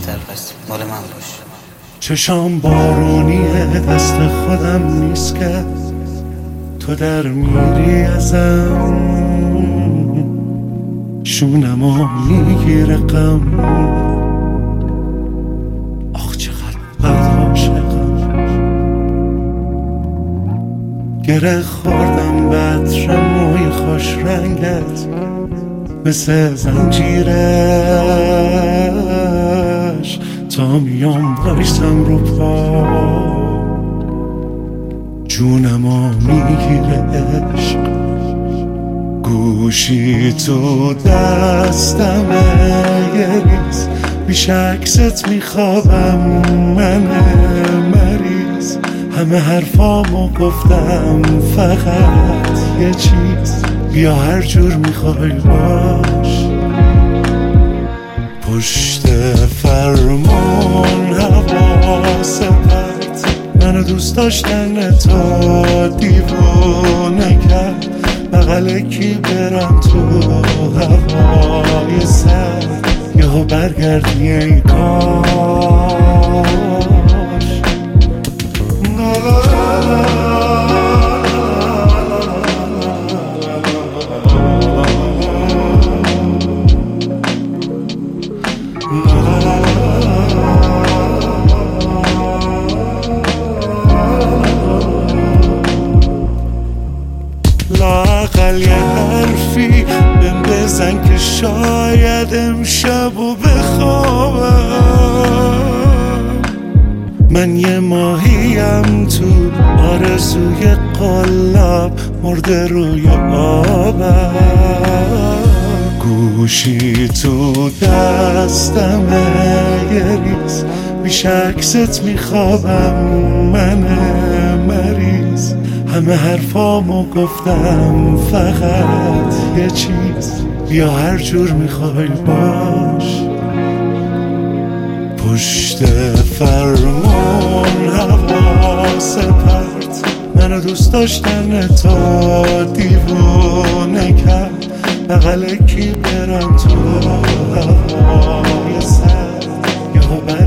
بهتر پس مال من باش. چشام بارونیه دست خودم نیست که تو در میری ازم، شونمو میگیره غم. آخ چقدر بد عاشقم، گره خوردم به عطر موی خوش رنگت، مثل زنجیرش تا میام بایستم رو پا، جونمو میگیره عشق. گوشی تو دستمه یه ریز، بیش عکست میخوابم من مریض. همه حرفامو گفتم فقط یه چیز، بیا هر جور میخوای باش. پشت فرمون حواس پرت، منو دوست داشتن تو دیوونه کرد. بغل کی برم تو هوای سرد، یهو برگردی ای کاش. لااقل یه حرفی بهم بزن که شاید امشبو بخوابم. من یه ماهیم تو آرزوی قلاب، مرده روی آبم. گوشی تو دستمه یه ریز، بیش عکست میخوابم من مریض. همه حرفامو گفتم فقط یه چیز، بیا هر جور میخوای باش. پشت فرمون حواس پرت، منو دوست داشتن تو دیوونه کرد. بغل کی برم تو هوای سرد، یهو